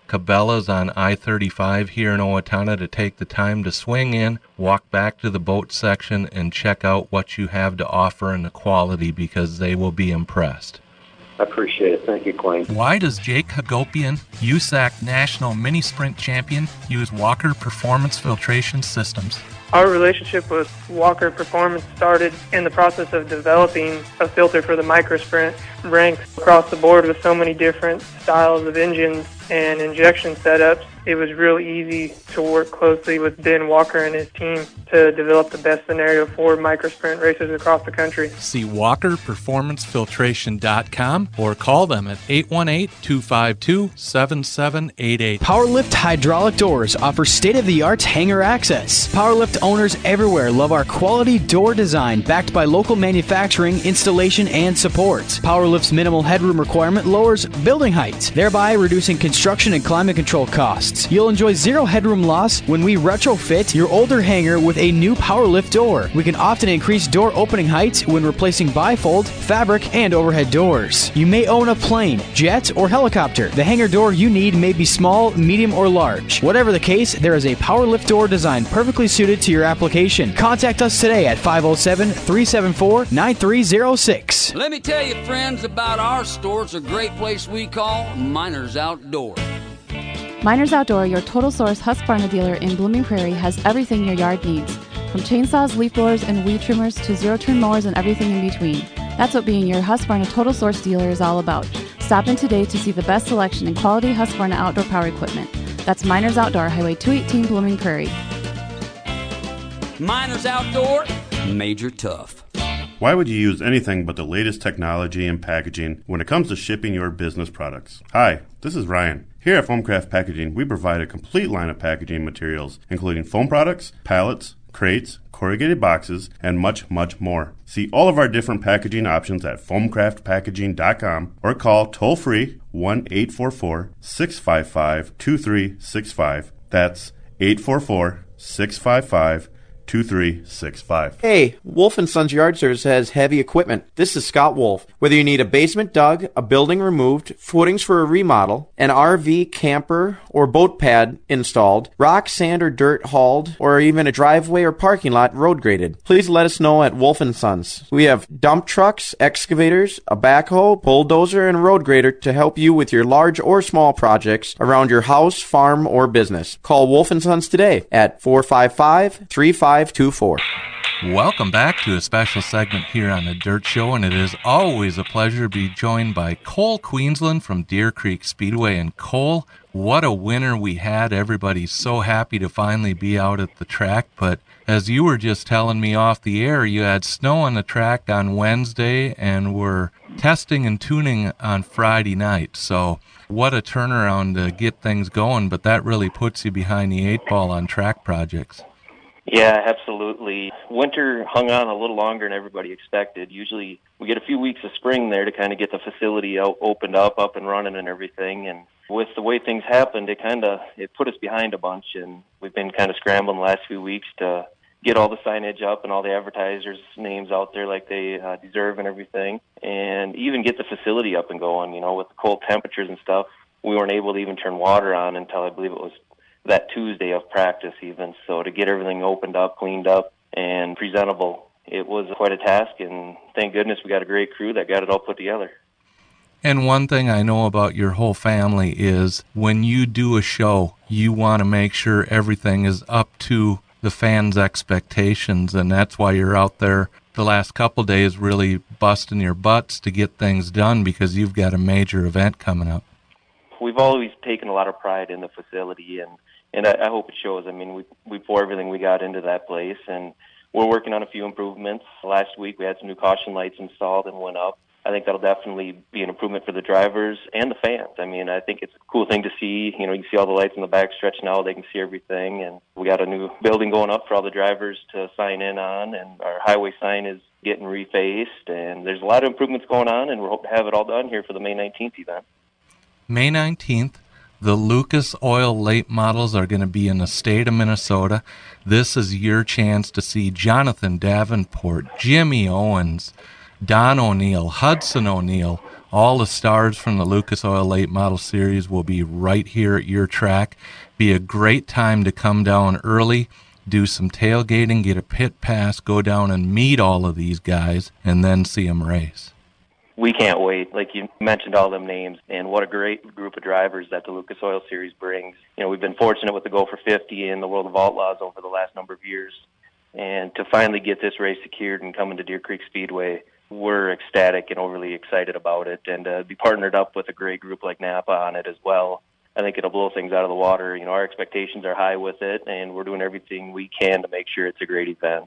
Cabela's on I thirty-five here in Owatonna to take the time to swing in, walk back to the boat section, and check out what you have to offer and the quality, because they will be impressed. I appreciate it. Thank you, Clayne. Why does Jake Hagopian, U S A C National Mini Sprint Champion, use Walker Performance Filtration Systems? Our relationship with Walker Performance started in the process of developing a filter for the MicroSprint. Ranks across the board with so many different styles of engines and injection setups. It was real easy to work closely with Ben Walker and his team to develop the best scenario for MicroSprint racers across the country. See walker performance filtration dot com or call them at eight one eight, two five two, seven seven eight eight. Powerlift Hydraulic Doors offer state-of-the-art hanger access. Powerlift owners everywhere love our quality door design backed by local manufacturing, installation, and support. Powerlift's minimal headroom requirement lowers building height, thereby reducing construction and climate control costs. You'll enjoy zero headroom loss when we retrofit your older hanger with a new Powerlift door. We can often increase door opening height when replacing bifold, fabric, and overhead doors. You may own a plane, jet, or helicopter. The hanger door you need may be small, medium, or large. Whatever the case, there is a Powerlift door design perfectly suited to your application. Contact us today at five oh seven, three seven four, nine three oh six. Let me tell you, friends, about our store. It's a great place we call Miners Outdoor. Miners Outdoor, your total source Husqvarna dealer in Blooming Prairie, has everything your yard needs. From chainsaws, leaf blowers, and weed trimmers to zero-turn mowers and everything in between. That's what being your Husqvarna total source dealer is all about. Stop in today to see the best selection in quality Husqvarna outdoor power equipment. That's Miners Outdoor, Highway two eighteen, Blooming Prairie. Miners Outdoor, Major Tough. Why would you use anything but the latest technology and packaging when it comes to shipping your business products? Hi, this is Ryan. Here at Foamcraft Packaging, we provide a complete line of packaging materials, including foam products, pallets, crates, corrugated boxes, and much, much more. See all of our different packaging options at foam craft packaging dot com or call toll-free one eight four four, six five five, two three six five. That's eight four four, six five five, two three six five. Hey, Wolf and Sons Yard Service has heavy equipment. This is Scott Wolf. Whether you need a basement dug, a building removed, footings for a remodel, an R V, camper, or boat pad installed, rock, sand, or dirt hauled, or even a driveway or parking lot road graded, please let us know at Wolf and Sons. We have dump trucks, excavators, a backhoe, bulldozer, and road grader to help you with your large or small projects around your house, farm, or business. Call Wolf and Sons today at four five five, three five two four. Welcome back to a special segment here on The Dirt Show, and it is always a pleasure to be joined by Cole Queensland from Deer Creek Speedway. And Cole, what a winner we had. Everybody's so happy to finally be out at the track, but as you were just telling me off the air, you had snow on the track on Wednesday and were testing and tuning on Friday night. So what a turnaround to get things going, but that really puts you behind the eight ball on track projects. Yeah, absolutely. Winter hung on a little longer than everybody expected. Usually we get a few weeks of spring there to kind of get the facility out, opened up, up and running and everything. And with the way things happened, it kind of it put us behind a bunch. And we've been kind of scrambling the last few weeks to get all the signage up and all the advertisers' names out there like they uh, deserve and everything. And even get the facility up and going. You know, with the cold temperatures and stuff, we weren't able to even turn water on until I believe it was that Tuesday of practice even. So to get everything opened up, cleaned up, and presentable, it was quite a task, and thank goodness we got a great crew that got it all put together. And one thing I know about your whole family is when you do a show, you want to make sure everything is up to the fans' expectations, and that's why you're out there the last couple days really busting your butts to get things done because you've got a major event coming up. We've always taken a lot of pride in the facility, and And I, I hope it shows. I mean, we we pour everything we got into that place, and we're working on a few improvements. Last week we had some new caution lights installed and went up. I think that'll definitely be an improvement for the drivers and the fans. I mean, I think it's a cool thing to see. You know, you can see all the lights in the back stretch now. They can see everything, and we got a new building going up for all the drivers to sign in on, and our highway sign is getting refaced, and there's a lot of improvements going on, and we hope to have it all done here for the May nineteenth event. May nineteenth. The Lucas Oil late models are going to be in the state of Minnesota. This is your chance to see Jonathan Davenport, Jimmy Owens, Don O'Neill, Hudson O'Neill, All the stars from the Lucas Oil Late Model Series will be right here at your track. Be a great time to come down early, do some tailgating, get a pit pass, go down and meet all of these guys, and then see them race. We can't wait. Like you mentioned all them names, and what a great group of drivers that the Lucas Oil Series brings. You know, we've been fortunate with the Go for fifty and the World of Outlaws over the last number of years. And to finally get this race secured and come into Deer Creek Speedway, we're ecstatic and overly excited about it. And uh, be partnered up with a great group like Napa on it as well. I think it'll blow things out of the water. You know, our expectations are high with it, and we're doing everything we can to make sure it's a great event.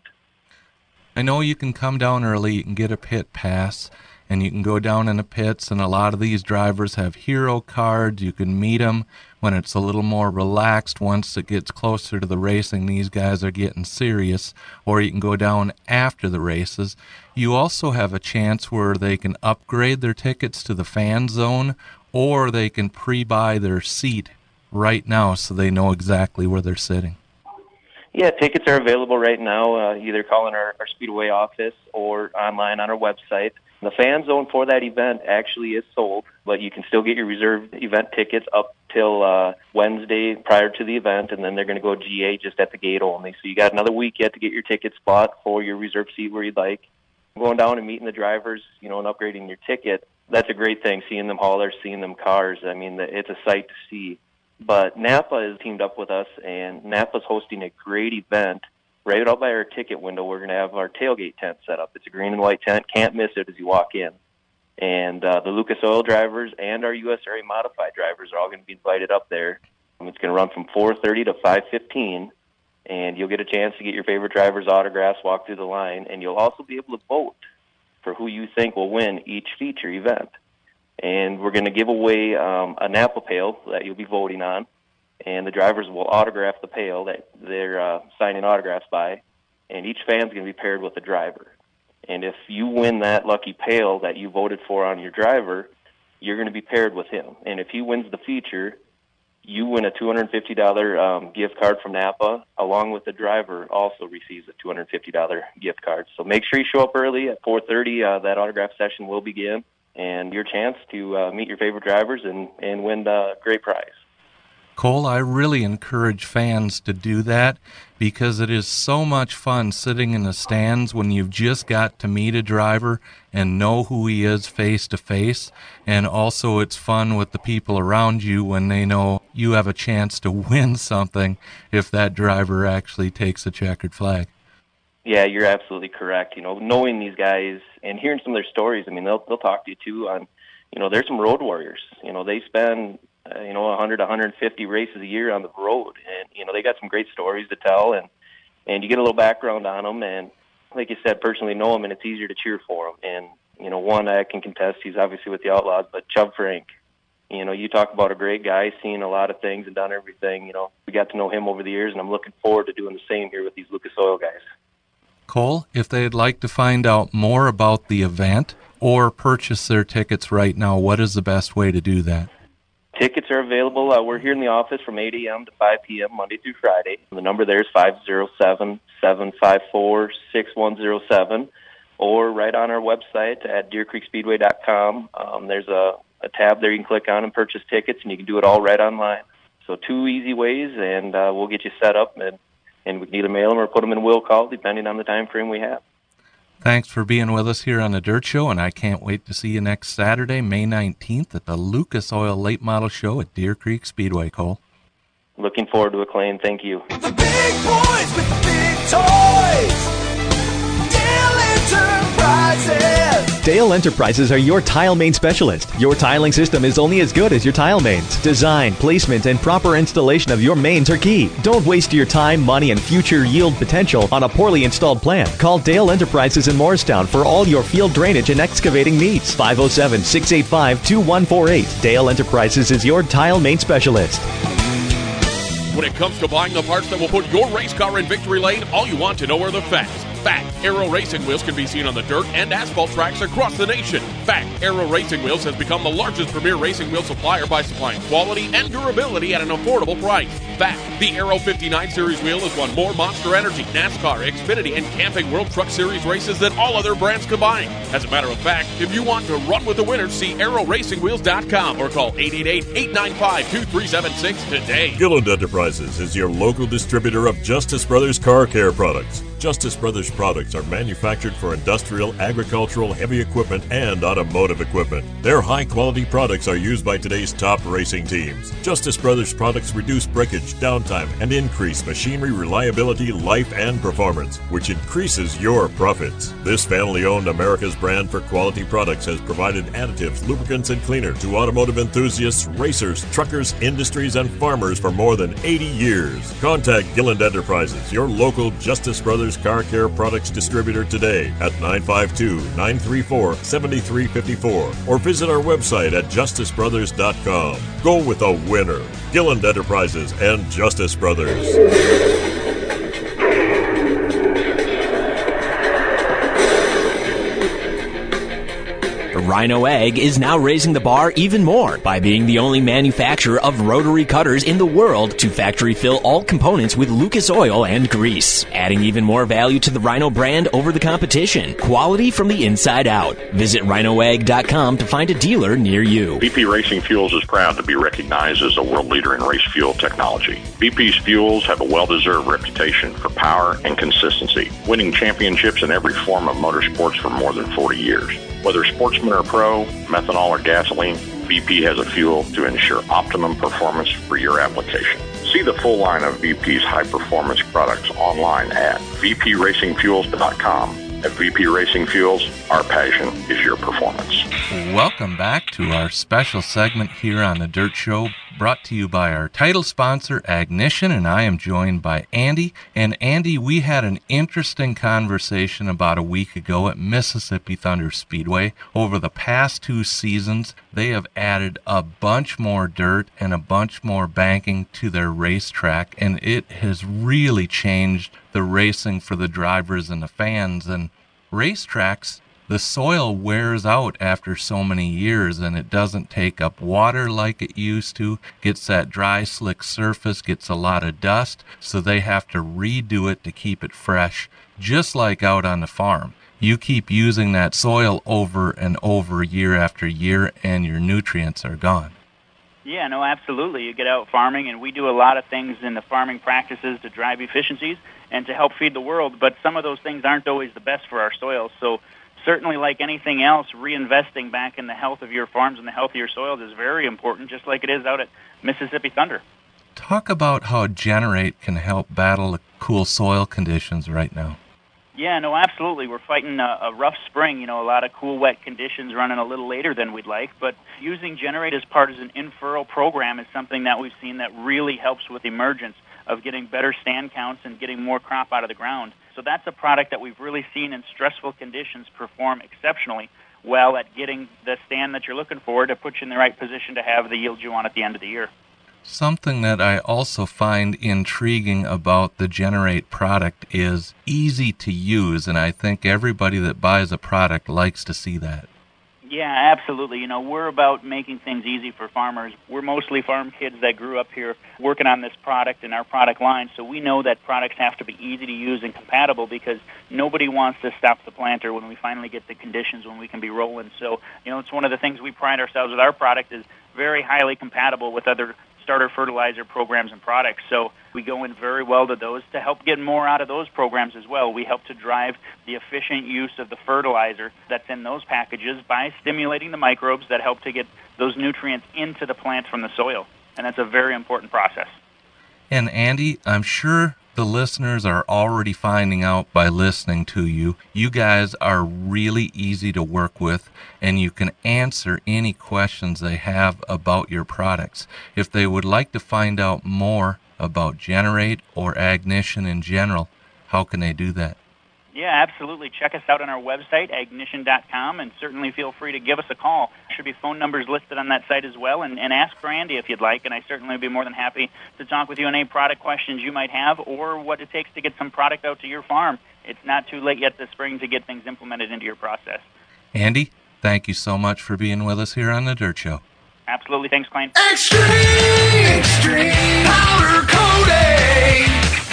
I know you can come down early, you can get a pit pass, and you can go down in the pits, and a lot of these drivers have hero cards. You can meet them when it's a little more relaxed. Once it gets closer to the racing, these guys are getting serious, or you can go down after the races. You also have a chance where they can upgrade their tickets to the fan zone, or they can pre-buy their seat right now so they know exactly where they're sitting. Yeah, tickets are available right now, uh, either calling our, our Speedway office or online on our website. The fan zone for that event actually is sold, but you can still get your reserved event tickets up till uh, Wednesday prior to the event, and then they're going to go G A just at the gate only. So you got another week yet to get your ticket spot for your reserved seat where you'd like. Going down and meeting the drivers, you know, and upgrading your ticket, that's a great thing, seeing them haulers, seeing them cars. I mean, it's a sight to see. But Napa has teamed up with us, and Napa's hosting a great event. Right out by our ticket window, we're going to have our tailgate tent set up. It's a green and white tent. Can't miss it as you walk in. And uh, the Lucas Oil drivers and our U S R A Modified drivers are all going to be invited up there. Um, it's going to run from four thirty to five fifteen, and you'll get a chance to get your favorite drivers' autographs, walk through the line, and you'll also be able to vote for who you think will win each feature event. And we're going to give away um, a Napa pail that you'll be voting on, and the drivers will autograph the pail that they're uh, signing autographs by, and each fan's going to be paired with a driver. And if you win that lucky pail that you voted for on your driver, you're going to be paired with him. And if he wins the feature, you win a two hundred fifty dollars um, gift card from Napa, along with the driver also receives a two hundred fifty dollars gift card. So make sure you show up early at four thirty. Uh, that autograph session will begin, and your chance to uh, meet your favorite drivers and, and win a great prize. Cole, I really encourage fans to do that because it is so much fun sitting in the stands when you've just got to meet a driver and know who he is face to face. And also it's fun with the people around you when they know you have a chance to win something if that driver actually takes a checkered flag. Yeah, you're absolutely correct. You know, knowing these guys and hearing some of their stories, I mean, they'll they'll talk to you too on, you know, there's some road warriors. You know, they spend Uh, you know, one hundred, one hundred fifty races a year on the road. And, you know, they got some great stories to tell, and, and you get a little background on them. And like you said, personally know them, and it's easier to cheer for them. And, you know, one I can contest, he's obviously with the Outlaws, but Chubb Frank, you know, you talk about a great guy, seen a lot of things and done everything. You know, we got to know him over the years, and I'm looking forward to doing the same here with these Lucas Oil guys. Cole, if they'd like to find out more about the event or purchase their tickets right now, what is the best way to do that? Tickets are available. Uh, we're here in the office from eight a.m. to five p.m. Monday through Friday. The number there is five oh seven, seven five four, six one oh seven, or right on our website at deer creek speedway dot com. Um, there's a, a tab there you can click on and purchase tickets, and you can do it all right online. So two easy ways, and uh, we'll get you set up, and, and we can either mail them or put them in will call, depending on the time frame we have. Thanks for being with us here on the Dirt Show, and I can't wait to see you next Saturday, May nineteenth, at the Lucas Oil Late Model Show at Deer Creek Speedway, Cole. Looking forward to it, Clayton. Thank you. The big boys with the big toys. Dale Enterprises. Dale Enterprises are your tile main specialist. Your tiling system is only as good as your tile mains. Design, placement, and proper installation of your mains are key. Don't waste your time, money, and future yield potential on a poorly installed plan. Call Dale Enterprises in Morristown for all your field drainage and excavating needs. five oh seven, six eight five, two one four eight. Dale Enterprises is your tile main specialist. When it comes to buying the parts that will put your race car in victory lane, all you want to know are the facts. Fact, Aero Racing Wheels can be seen on the dirt and asphalt tracks across the nation. Fact, Aero Racing Wheels has become the largest premier racing wheel supplier by supplying quality and durability at an affordable price. Fact, the Aero fifty-nine Series wheel has won more Monster Energy, NASCAR, Xfinity, and Camping World Truck Series races than all other brands combined. As a matter of fact, if you want to run with the winners, see aero racing wheels dot com or call eight eight eight, eight nine five, two three seven six today. Gilland Enterprises is your local distributor of Justice Brothers Car Care products. Justice Brothers products are manufactured for industrial, agricultural, heavy equipment, and automotive equipment. Their high-quality products are used by today's top racing teams. Justice Brothers products reduce breakage, downtime, and increase machinery reliability, life, and performance, which increases your profits. This family-owned America's brand for quality products has provided additives, lubricants, and cleaner to automotive enthusiasts, racers, truckers, industries, and farmers for more than eighty years. Contact Gilland Enterprises, your local Justice Brothers Car Care Products distributor today at nine five two, nine three four, seven three five four or visit our website at justice brothers dot com. Go with a winner. Gilland Enterprises and Justice Brothers. Rhino Ag is now raising the bar even more by being the only manufacturer of rotary cutters in the world to factory fill all components with Lucas oil and grease, adding even more value to the Rhino brand over the competition. Quality from the inside out. Visit rhino ag dot com to find a dealer near you. B P Racing Fuels is proud to be recognized as a world leader in race fuel technology. B P's fuels have a well-deserved reputation for power and consistency, winning championships in every form of motorsports for more than forty years. Whether sportsman or pro, methanol or gasoline, B P has a fuel to ensure optimum performance for your application. See the full line of B P's high-performance products online at v p racing fuels dot com. At V P Racing Fuels, our passion is your performance. Welcome back to our special segment here on The Dirt Show, brought to you by our title sponsor, Agnition, and I am joined by Andy. And Andy, we had an interesting conversation about a week ago at Mississippi Thunder Speedway. Over the past two seasons, they have added a bunch more dirt and a bunch more banking to their racetrack, and it has really changed the racing for the drivers and the fans. And racetracks, the soil wears out after so many years, and it doesn't take up water like it used to, gets that dry, slick surface, gets a lot of dust, so they have to redo it to keep it fresh, just like out on the farm. You keep using that soil over and over year after year, and your nutrients are gone. Yeah, no, absolutely. You get out farming, and we do a lot of things in the farming practices to drive efficiencies and to help feed the world, but some of those things aren't always the best for our soils. So certainly, like anything else, reinvesting back in the health of your farms and the health of your soils is very important, just like it is out at Mississippi Thunder. Talk about how Generate can help battle the cool soil conditions right now. Yeah, no, absolutely. We're fighting a, a rough spring, you know, a lot of cool, wet conditions running a little later than we'd like, but using Generate as part of an in-furrow program is something that we've seen that really helps with emergence of getting better stand counts and getting more crop out of the ground. So that's a product that we've really seen in stressful conditions perform exceptionally well at getting the stand that you're looking for to put you in the right position to have the yield you want at the end of the year. Something that I also find intriguing about the Generate product is easy to use, and I think everybody that buys a product likes to see that. Yeah, absolutely. You know, we're about making things easy for farmers. We're mostly farm kids that grew up here working on this product and our product line, so we know that products have to be easy to use and compatible because nobody wants to stop the planter when we finally get the conditions when we can be rolling. So, you know, it's one of the things we pride ourselves with our product is very highly compatible with other starter fertilizer programs and products. So we go in very well to those to help get more out of those programs as well. We help to drive the efficient use of the fertilizer that's in those packages by stimulating the microbes that help to get those nutrients into the plant from the soil. And that's a very important process. And Andy, I'm sure the listeners are already finding out by listening to you. You guys are really easy to work with, and you can answer any questions they have about your products. If they would like to find out more about Generate or Agnition in general, how can they do that? Yeah, absolutely. Check us out on our website, agnition dot com, and certainly feel free to give us a call. There should be phone numbers listed on that site as well, and, and ask for Andy if you'd like, and I certainly would be more than happy to talk with you on any product questions you might have or what it takes to get some product out to your farm. It's not too late yet this spring to get things implemented into your process. Andy, thank you so much for being with us here on The Dirt Show. Absolutely. Thanks, Klein. Extreme, extreme powder coating.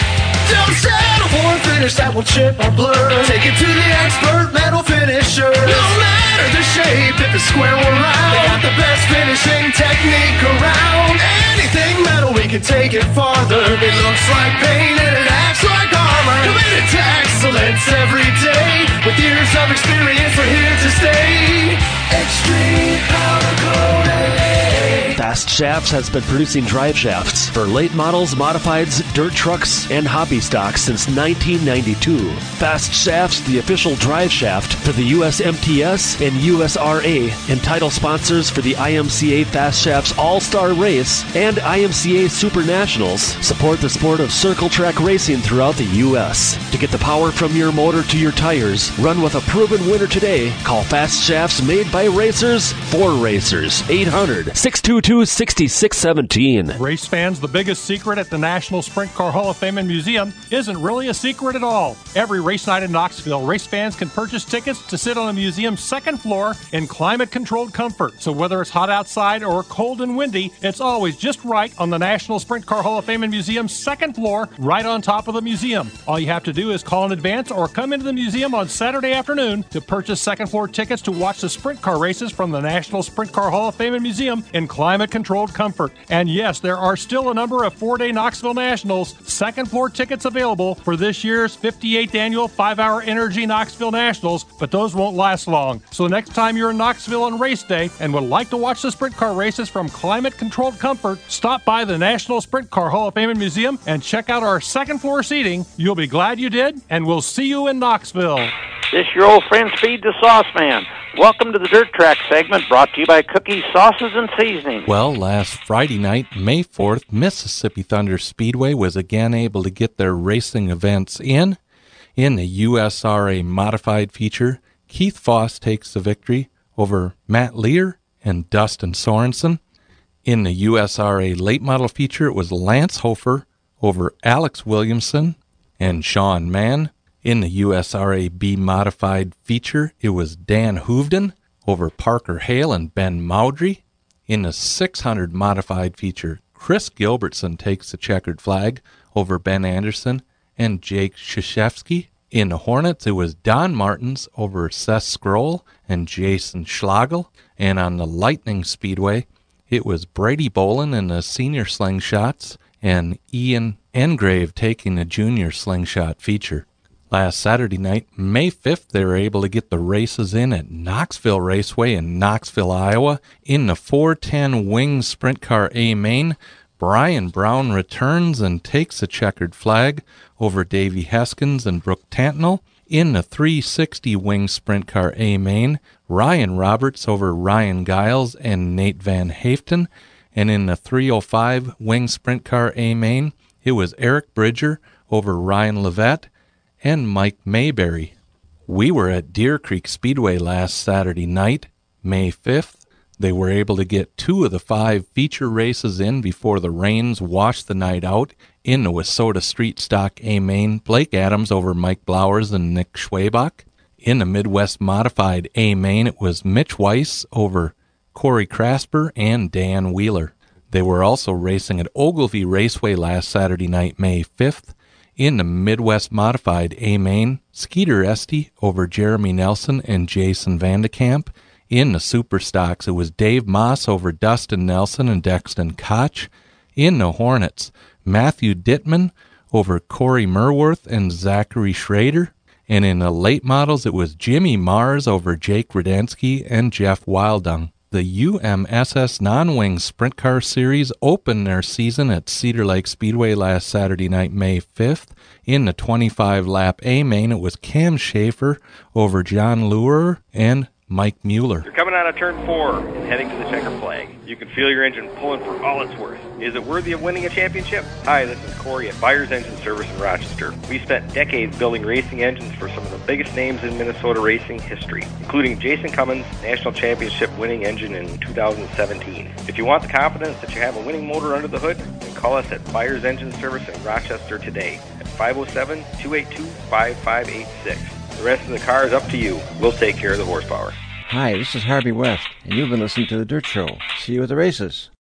Don't settle for a finish that will chip or blur. Take it to the expert metal finisher. No matter the shape, if it's square or round, they got the best finishing technique around. Anything metal, we can take it farther. It looks like paint and it acts like armor. Committed to excellence every day. With years of experience, we're here to stay. Extreme powder coating. Fast Shafts has been producing drive shafts for late models, modifieds, dirt trucks, and hobby stock since nineteen ninety-two. Fast Shafts, the official drive shaft for the U S M T S and U S R A, and title sponsors for the I M C A Fast Shafts All-Star Race and I M C A Super Nationals, support the sport of circle track racing throughout the U S. To get the power from your motor to your tires, run with a proven winner today. Call Fast Shafts, made by racers for racers. eight hundred, six two two, six six one seven. Race fans, the biggest secret at the National Sprint Car Hall of Fame and Museum isn't really a secret at all. Every race night in Knoxville, race fans can purchase tickets to sit on the museum's second floor in climate-controlled comfort. So whether it's hot outside or cold and windy, it's always just right on the National Sprint Car Hall of Fame and Museum's second floor, right on top of the museum. All you have to do is call in advance or come into the museum on Saturday afternoon to purchase second floor tickets to watch the sprint car races from the National Sprint Car Hall of Fame and Museum in climate-controlled comfort. And yes, there are still a number of four-day Knoxville Nationals second floor tickets available for this year's fifty-eighth annual five-hour Energy Knoxville Nationals, but those won't last long. So next time you're in Knoxville on race day and would like to watch the sprint car races from climate-controlled comfort, stop by the National Sprint Car Hall of Fame and Museum and check out our second floor seating. You'll be glad you did, and we'll see you in Knoxville. This your old friend Speed the Sauce Man. Welcome to the Dirt Track segment, brought to you by Cookies, Sauces, and Seasonings. Well, last Friday night, May fourth, Mississippi Thunder Speedway was again able to get their racing events in. In the U S R A modified feature, Keith Foss takes the victory over Matt Lear and Dustin Sorensen. In the U S R A late model feature, it was Lance Hofer over Alex Williamson and Sean Mann. In the U S R A B modified feature, it was Dan Hoovden over Parker Hale and Ben Maudry. In the six hundred modified feature, Chris Gilbertson takes the checkered flag over Ben Anderson and Jake Krzyzewski. In the Hornets, it was Don Martins over Seth Scroll and Jason Schlagel. And on the Lightning Speedway, it was Brady Bolin in the senior slingshots and Ian Engrave taking the junior slingshot feature. Last Saturday night, May fifth, they were able to get the races in at Knoxville Raceway in Knoxville, Iowa. In the four ten Wing Sprint Car A main, Brian Brown returns and takes a checkered flag over Davey Heskins and Brooke Tantnell. In the three sixty Wing Sprint Car A main, Ryan Roberts over Ryan Giles and Nate Van Haften. And in the three oh five Wing Sprint Car A main, it was Eric Bridger over Ryan Levette and Mike Mayberry. We were at Deer Creek Speedway last Saturday night, May fifth. They were able to get two of the five feature races in before the rains washed the night out. In the Wissota Street Stock A main, Blake Adams over Mike Blowers and Nick Schwabach. In the Midwest Modified A main, it was Mitch Weiss over Corey Crasper and Dan Wheeler. They were also racing at Ogilvie Raceway last Saturday night, May fifth. In the Midwest Modified A main, Skeeter Esty over Jeremy Nelson and Jason Vandekamp. In the Super Stocks, it was Dave Moss over Dustin Nelson and Dexton Koch. In the Hornets, Matthew Dittman over Corey Merworth and Zachary Schrader. And in the late models, it was Jimmy Mars over Jake Rudensky and Jeff Wildung. The U M S S Non-Wing Sprint Car Series opened their season at Cedar Lake Speedway last Saturday night, May fifth. In the twenty-five lap A main, it was Cam Schaefer over John Lurer and Mike Mueller. You're coming out of turn four and heading to the checker flag. You can feel your engine pulling for all it's worth. Is it worthy of winning a championship? Hi, this is Corey at Byers Engine Service in Rochester. We spent decades building racing engines for some of the biggest names in Minnesota racing history, including Jason Cummins' national championship winning engine in two thousand seventeen. If you want the confidence that you have a winning motor under the hood, then call us at Byers Engine Service in Rochester today at five oh seven, two eight two, five five eight six. The rest of the car is up to you. We'll take care of the horsepower. Hi, this is Harvey West, and you've been listening to The Dirt Show. See you at the races.